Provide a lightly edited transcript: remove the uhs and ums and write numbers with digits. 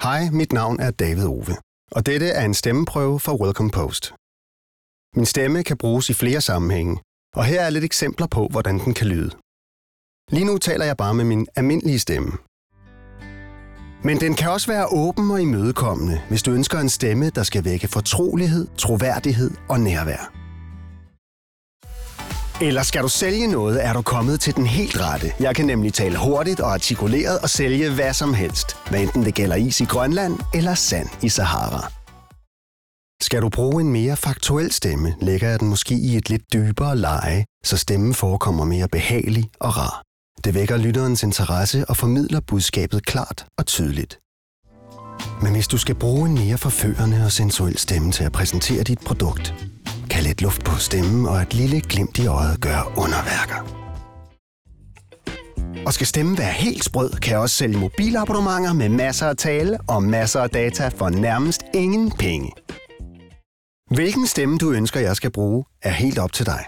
Hej, mit navn er David Ove, og dette er en stemmeprøve for Welcome Post. Min stemme kan bruges i flere sammenhænge, og her er lidt eksempler på, hvordan den kan lyde. Lige nu taler jeg bare med min almindelige stemme. Men den kan også være åben og imødekommende, hvis du ønsker en stemme, der skal vække fortrolighed, troværdighed og nærvær. Eller skal du sælge noget, er du kommet til den helt rette. Jeg kan nemlig tale hurtigt og artikuleret og sælge hvad som helst, hvad enten det gælder is i Grønland eller sand i Sahara. Skal du bruge en mere faktuel stemme, lægger jeg den måske i et lidt dybere leje, så stemmen forekommer mere behagelig og rar. Det vækker lytterens interesse og formidler budskabet klart og tydeligt. Men hvis du skal bruge en mere forførende og sensuel stemme til at præsentere dit produkt, kan lidt luft på stemmen og et lille glimt i øjet gøre underværker. Og skal stemmen være helt sprød, kan jeg også sælge mobilabonnementer med masser af tale og masser af data for nærmest ingen penge. Hvilken stemme du ønsker, jeg skal bruge, er helt op til dig.